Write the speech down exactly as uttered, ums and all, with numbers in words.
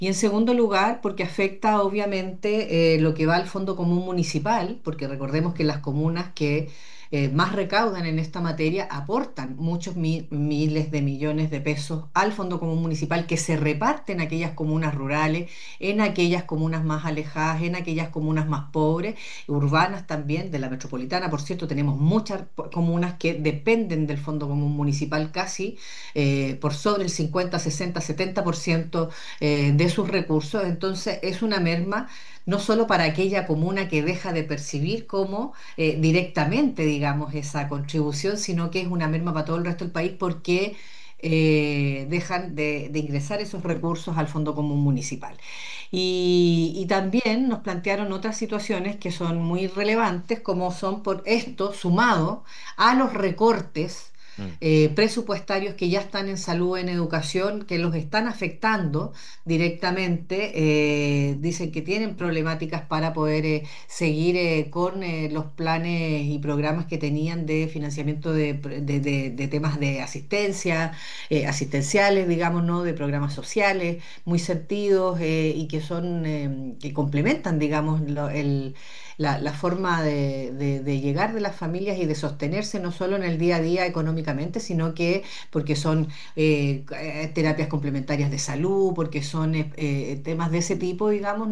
Y en segundo lugar, porque afecta obviamente eh, lo que va al Fondo Común Municipal, porque recordemos que las comunas que eh, más recaudan en esta materia aportan muchos mi- miles de millones de pesos al Fondo Común Municipal que se reparten en aquellas comunas rurales, en aquellas comunas más alejadas, en aquellas comunas más pobres, urbanas también, de la metropolitana. Por cierto, tenemos muchas po- comunas que dependen del Fondo Común Municipal casi eh, por sobre el cincuenta, sesenta, setenta por ciento eh, de sus recursos. Entonces es una merma no solo para aquella comuna que deja de percibir como eh, directamente, digamos, esa contribución, sino que es una merma para todo el resto del país porque eh, dejan de, de ingresar esos recursos al Fondo Común Municipal. Y, y también nos plantearon otras situaciones que son muy relevantes, como son por esto sumado a los recortes Mm. eh, presupuestarios que ya están en salud, en educación, que los están afectando directamente. Eh, dicen que tienen problemáticas para poder eh, seguir eh, con eh, los planes y programas que tenían de financiamiento de, de- de- de temas de asistencia, eh, asistenciales, digamos, ¿no? De programas sociales muy sentidos eh, y que son, eh, que complementan, digamos, lo- el- la, la forma de, de- de llegar de las familias y de sostenerse no solo en el día a día económicamente, sino que porque son eh, eh, terapias complementarias de salud, porque son eh, eh, temas de ese tipo, digamos,